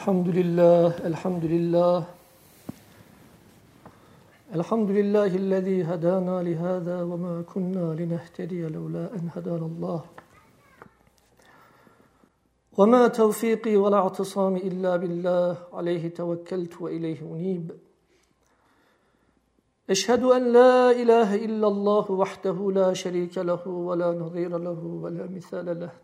Elhamdülillah. Elhamdülillahillezî hedâna lihâzâ ve mâ kunnâ linehtediye levlâ en hedânallâh. Ve mâ tevfîqî ve la i'tisâmi illâ billah. Aleyhi tevekkeltu ve ileyhi unîb. Eşhedü en la ilahe illallah vahdehu la şerîke lehu ve la nazîre lehu ve la misâle leh.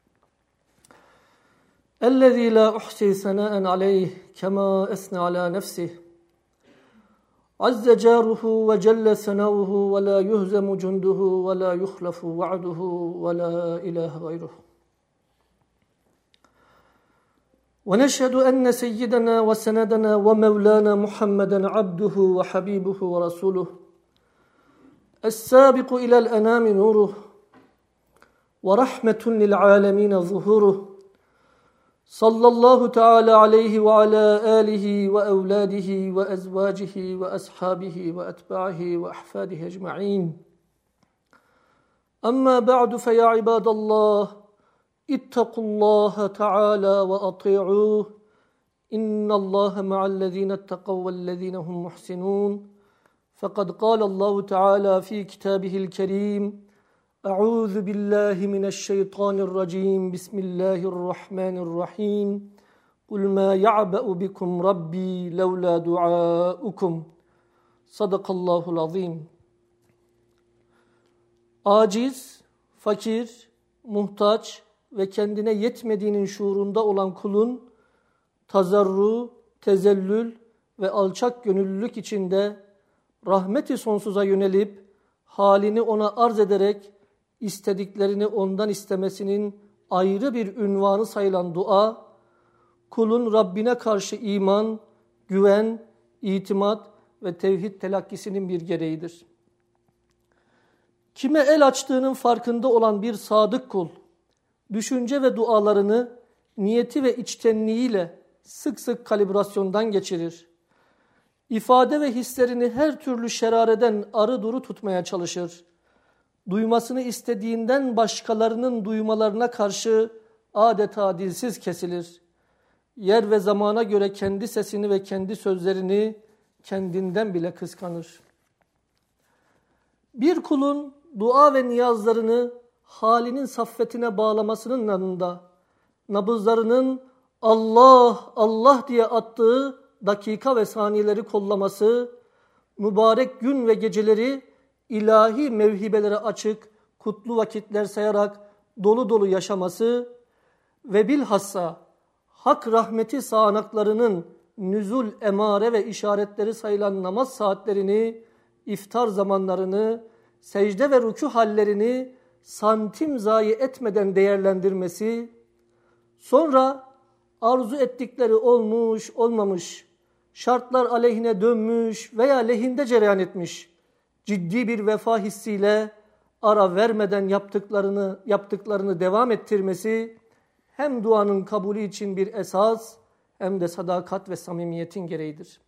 اَلَّذ۪ي لَا اُحْسِي سَنَاءً عَلَيْهِ كَمَا اَثْنَ عَلَى نَفْسِهِ عَزَّ جَارُهُ وَجَلَّ ثَنَاؤُهُ وَلَا يُهْزَمُ جُنْدُهُ وَلَا يُخْلَفُ وَعْدُهُ وَلَا إِلَٰهَ غَيْرُهُ وَنَشْهَدُ أَنَّ سَيِّدَنَا وَسَنَدَنَا وَمَوْلَانَا مُحَمَّدًا عَبْدُهُ وَحَبِيبُهُ وَرَسُولُهُ السَّابِقُ إِلَى الْأَنَامِ نُورُهُ وَرَحْمَةٌ لِلْعَالَمِينَ ظُهُورُهُ sallallahu teala aleyhi ve ala alihi ve evladihi ve ezvacihi ve ashabihi ve etba'ihi ve ahfadihi ecma'in. Amma ba'du fe ya ibadallah, ittakullaha teala ve ati'uh. İnnallâhe ma'allezîne etteqav vellezîne hum muhsinûn. Fekad kâlallahu teala fi kitâbihil kerîm. Euzu billahi mineşşeytanirracim. Bismillahirrahmanirrahim. Kul ma ya'ba'u bikum rabbi levla duaukum. Sadakallahul azim. Aciz, fakir, muhtaç ve kendine yetmediğinin şuurunda olan kulun tazarru, tezellül ve alçak gönüllülük içinde rahmeti sonsuza yönelip halini ona arz ederek istediklerini ondan istemesinin ayrı bir ünvanı sayılan dua, kulun Rabbine karşı iman, güven, itimat ve tevhid telakkisinin bir gereğidir. Kime el açtığının farkında olan bir sadık kul, düşünce ve dualarını niyeti ve içtenliğiyle sık sık kalibrasyondan geçirir. İfade ve hislerini her türlü şerareden arı duru tutmaya çalışır. Duymasını istediğinden başkalarının duymalarına karşı adeta dilsiz kesilir. Yer ve zamana göre kendi sesini ve kendi sözlerini kendinden bile kıskanır. Bir kulun dua ve niyazlarını halinin saffetine bağlamasının yanında, nabızlarının Allah, Allah diye attığı dakika ve saniyeleri kollaması, mübarek gün ve geceleri ilahi mevhibelere açık, kutlu vakitler sayarak dolu dolu yaşaması ve bilhassa hak rahmeti sağanaklarının nüzul emare ve işaretleri sayılan namaz saatlerini, iftar zamanlarını, secde ve rükû hallerini santim zayi etmeden değerlendirmesi, sonra arzu ettikleri olmuş, olmamış, şartlar aleyhine dönmüş veya lehinde cereyan etmiş, ciddi bir vefa hissiyle ara vermeden yaptıklarını devam ettirmesi hem duanın kabulü için bir esas hem de sadakat ve samimiyetin gereğidir.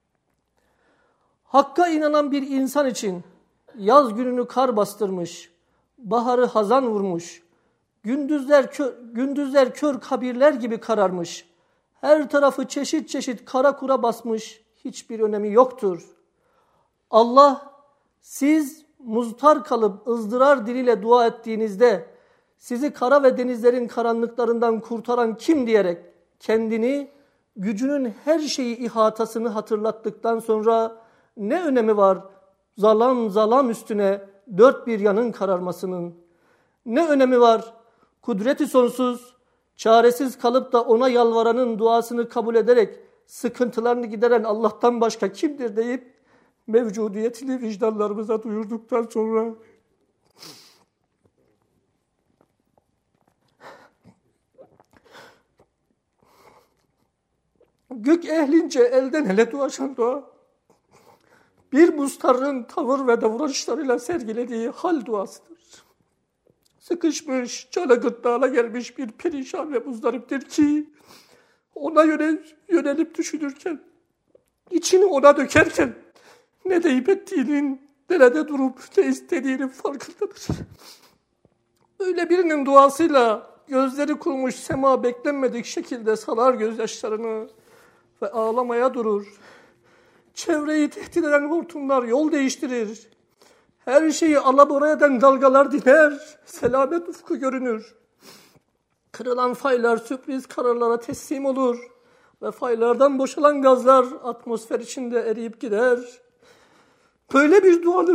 Hakka inanan bir insan için yaz gününü kar bastırmış, baharı hazan vurmuş, gündüzler kör kabirler gibi kararmış, her tarafı çeşit çeşit kara kura basmış hiçbir önemi yoktur. Allah, siz muztar kalıp ızdırar diliyle dua ettiğinizde sizi kara ve denizlerin karanlıklarından kurtaran kim diyerek kendini, gücünün her şeyi ihatasını hatırlattıktan sonra ne önemi var zalam zalam üstüne dört bir yanın kararmasının? Ne önemi var kudreti sonsuz, çaresiz kalıp da ona yalvaranın duasını kabul ederek sıkıntılarını gideren Allah'tan başka kimdir deyip mevcudiyetini vicdanlarımıza duyurduktan sonra gök ehlince elden ele dolaşan dua, bir mustarrın tavır ve davranışlarıyla sergilediği hal duasıdır. Sıkışmış, canı gırtlağına gelmiş bir perişan ve muzdariptir ki ona yönelip düşünürken, içini ona dökerken ne deyip ettiğinin, nerede durup ne istediğinin farkındadır. Öyle birinin duasıyla gözleri kurumuş sema beklenmedik şekilde salar gözyaşlarını ve ağlamaya durur. Çevreyi tehdit eden hortumlar yol değiştirir. Her şeyi alabora eden dalgalar diner, selamet ufku görünür. Kırılan faylar sürpriz kararlara teslim olur ve faylardan boşalan gazlar atmosfer içinde eriyip gider. Böyle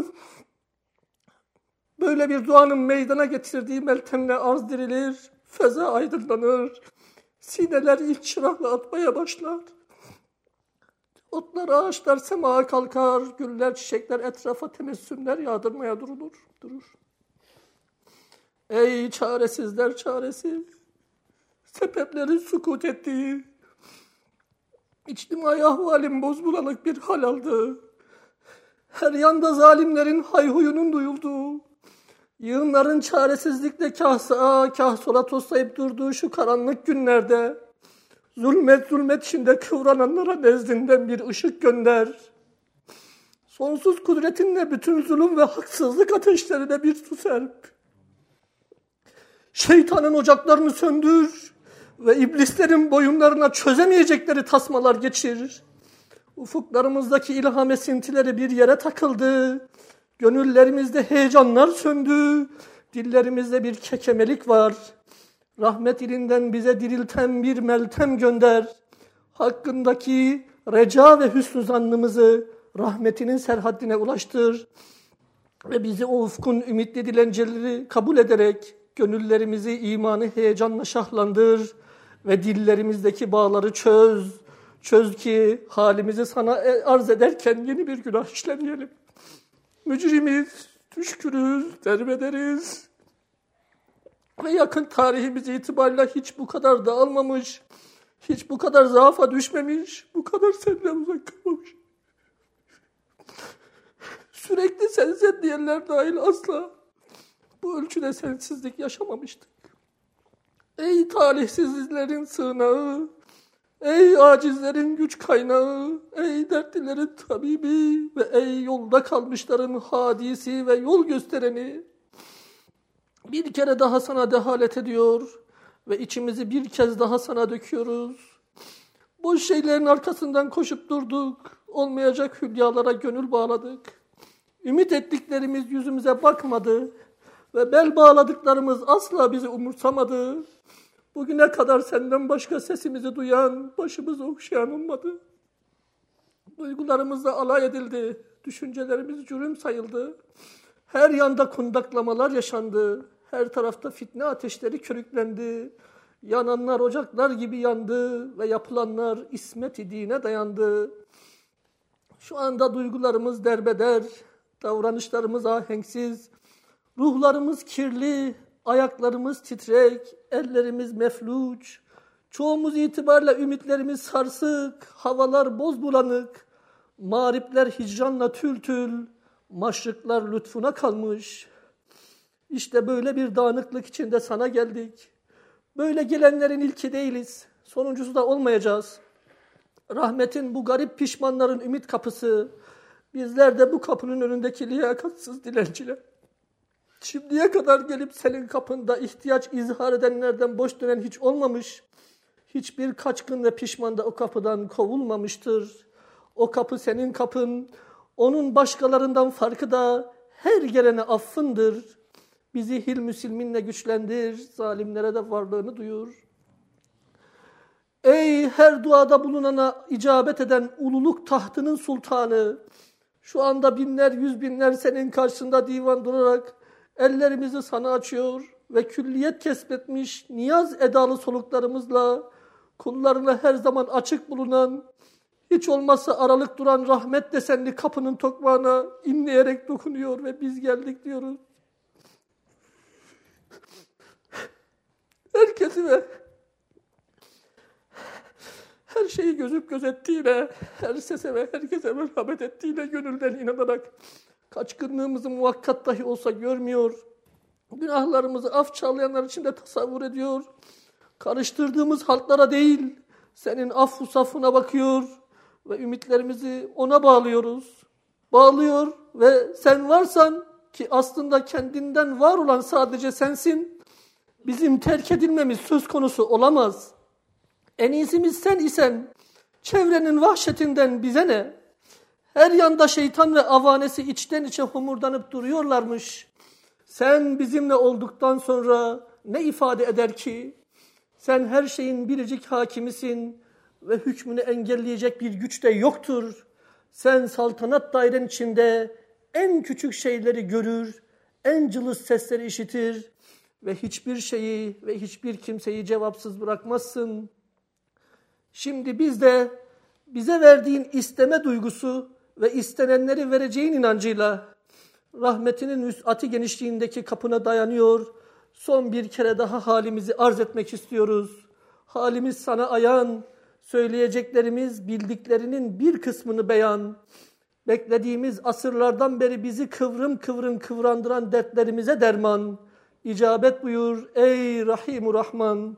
bir duanın meydana getirdiği meltemle arz dirilir, feza aydınlanır, sineler ilk çırakla atmaya başlar. Otlar, ağaçlar semaya kalkar, güller, çiçekler etrafa tebessümler yağdırmaya durur. Ey çaresizler çaresi, sebeplerin sükut ettiği, içtimai ahvalin bozbulanık bir hal aldı. Her yanda zalimlerin hayhuyunun duyulduğu, yığınların çaresizlikle kah sağa kah sola toslayıp durduğu şu karanlık günlerde, zulmet içinde kıvrananlara nezdinden bir ışık gönder. Sonsuz kudretinle bütün zulüm ve haksızlık ateşlerine bir su serp. Şeytanın ocaklarını söndür ve iblislerin boyunlarına çözemeyecekleri tasmalar geçir. Ufuklarımızdaki ilham esintileri bir yere takıldı. Gönüllerimizde heyecanlar söndü. Dillerimizde bir kekemelik var. Rahmet ilinden bize dirilten bir meltem gönder. Hakkındaki reca ve hüsnü zannımızı rahmetinin serhaddine ulaştır. Ve bizi o ufkun ümitli dilenceleri kabul ederek gönüllerimizi imanı heyecanla şahlandır. Ve dillerimizdeki bağları çöz. Çöz ki halimizi sana arz ederken yeni bir günah işlemeyelim. Mücrimiz, düşkünüz, derbederiz. Ve yakın tarihimiz itibariyle hiç bu kadar dağılmamış, hiç bu kadar zaafa düşmemiş, bu kadar senden uzak kalmamış. Sürekli sensen diyenler dahil asla bu ölçüde sensizlik yaşamamıştık. Ey talihsizlerin sığınağı, ey acizlerin güç kaynağı, ey dertlilerin tabibi ve ey yolda kalmışların hadisi ve yol göstereni. Bir kere daha sana dehalet ediyor ve içimizi bir kez daha sana döküyoruz. Boş şeylerin arkasından koşup durduk, olmayacak hülyalara gönül bağladık. Ümit ettiklerimiz yüzümüze bakmadı ve bel bağladıklarımız asla bizi umursamadı. Bugüne kadar senden başka sesimizi duyan, başımızı okşayan olmadı. Duygularımızla alay edildi, düşüncelerimiz cürüm sayıldı. Her yanda kundaklamalar yaşandı, her tarafta fitne ateşleri körüklendi. Yananlar ocaklar gibi yandı ve yapılanlar ismet-i dine dayandı. Şu anda duygularımız derbeder, davranışlarımız ahenksiz, ruhlarımız kirli, ayaklarımız titrek, ellerimiz mefluç, çoğumuz itibarla ümitlerimiz sarsık, havalar boz bulanık, mağripler hicranla tül, maşrıklar lütfuna kalmış. İşte böyle bir dağınıklık içinde sana geldik. Böyle gelenlerin ilki değiliz, sonuncusu da olmayacağız. Rahmetin bu garip pişmanların ümit kapısı, bizler de bu kapının önündeki liyakatsız dilenciler. Şimdiye kadar gelip senin kapında ihtiyaç izhar edenlerden boş dönen hiç olmamış. Hiçbir kaçkın ve pişman da o kapıdan kovulmamıştır. O kapı senin kapın. Onun başkalarından farkı da her gelene affındır. Bizi hilm-i silminle güçlendir. Zalimlere de varlığını duyur. Ey her duada bulunana icabet eden ululuk tahtının sultanı. Şu anda binler, yüz binler senin karşında divan durarak ellerimizi sana açıyor ve külliyet kesbetmiş niyaz edalı soluklarımızla kullarına her zaman açık bulunan, hiç olmazsa aralık duran rahmet desenli kapının tokmağına inleyerek dokunuyor ve biz geldik diyoruz. Herkesi ve her şeyi gözüp gözettiğiyle, her sese ve herkese merhamet ettiğiyle gönülden inanarak kaçkınlığımızı muvakkat dahi olsa görmüyor, günahlarımızı af çağlayanlar içinde tasavvur ediyor, karıştırdığımız halklara değil, senin affu safına bakıyor ve ümitlerimizi ona bağlıyoruz. Bağlıyor ve sen varsan ki aslında kendinden var olan sadece sensin, Bizim terk edilmemiz söz konusu olamaz. En iyisimiz sen isen, çevrenin vahşetinden bize ne? Her yanda şeytan ve avanesi içten içe homurdanıp duruyorlarmış. Sen bizimle olduktan sonra ne ifade eder ki? Sen her şeyin biricik hakimisin ve hükmünü engelleyecek bir güç de yoktur. Sen saltanat dairen içinde en küçük şeyleri görür, en cılız sesleri işitir ve hiçbir şeyi ve hiçbir kimseyi cevapsız bırakmazsın. Şimdi biz de bize verdiğin isteme duygusu ve istenenleri vereceğin inancıyla rahmetinin vüs'ati genişliğindeki kapına dayanıyor. Son bir kere daha halimizi arz etmek istiyoruz. Halimiz sana ayan, söyleyeceklerimiz bildiklerinin bir kısmını beyan. Beklediğimiz asırlardan beri bizi kıvrım kıvrım kıvrandıran dertlerimize derman. İcabet buyur ey Rahim-ur Rahman.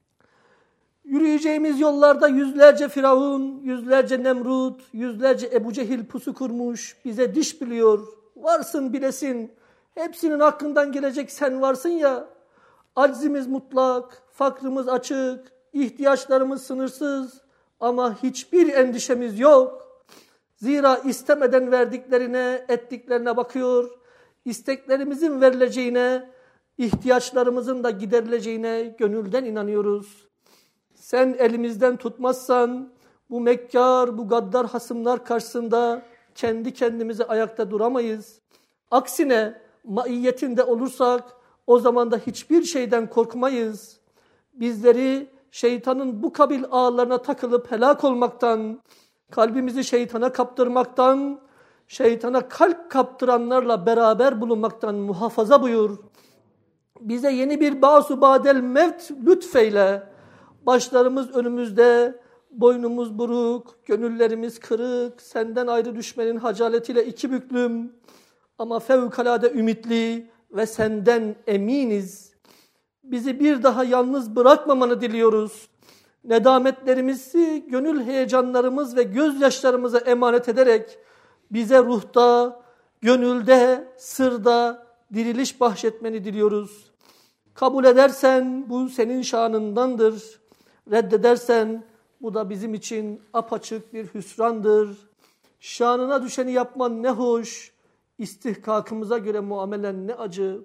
Yürüyeceğimiz yollarda yüzlerce Firavun, yüzlerce Nemrut, yüzlerce Ebu Cehil pusu kurmuş, bize diş biliyor. Varsın bilesin, hepsinin hakkından gelecek sen varsın ya. Aczimiz mutlak, fakrımız açık, ihtiyaçlarımız sınırsız ama hiçbir endişemiz yok. Zira istemeden verdiklerine, ettiklerine bakıyor, isteklerimizin verileceğine, ihtiyaçlarımızın da giderileceğine gönülden inanıyoruz. Sen elimizden tutmazsan bu mekkar, bu gaddar hasımlar karşısında kendi kendimize ayakta duramayız. Aksine maiyetinde olursak o zaman da hiçbir şeyden korkmayız. Bizleri şeytanın bu kabil ağlarına takılıp helak olmaktan, kalbimizi şeytana kaptırmaktan, şeytana kalp kaptıranlarla beraber bulunmaktan muhafaza buyur. Bize yeni bir ba'su ba'del mevt lütfeyle. Başlarımız önümüzde, boynumuz buruk, gönüllerimiz kırık, senden ayrı düşmenin hacaletiyle iki büklüm. Ama fevkalade ümitli ve senden eminiz. Bizi bir daha yalnız bırakmamanı diliyoruz. Nedametlerimizi, gönül heyecanlarımız ve gözyaşlarımıza emanet ederek bize ruhta, gönülde, sırda diriliş bahşetmeni diliyoruz. Kabul edersen bu senin şanındandır. Reddedersen bu da bizim için apaçık bir hüsrandır. Şanına düşeni yapman ne hoş, istihkakımıza göre muamelen ne acı.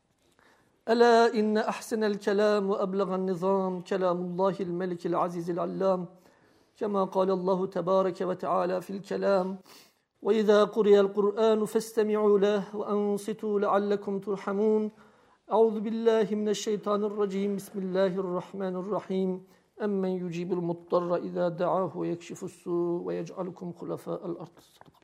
Ela inne ahsenel kelam ve eblegan nizam kelamullahil melikil azizil allam. Kema kâlallahu tebâreke ve teâlâ fil kelam. Ve izâ kuriyel Kur'ânu festemi'û leh ve ansitû leallekum turhamûn. Euzu billahi mineşşeytanirracim. Bismillahirrahmanirrahim. Emmen yucibul muttarra izâ da'ahu ve yekşifus sû ve yec'alukum hulefâ'el ard.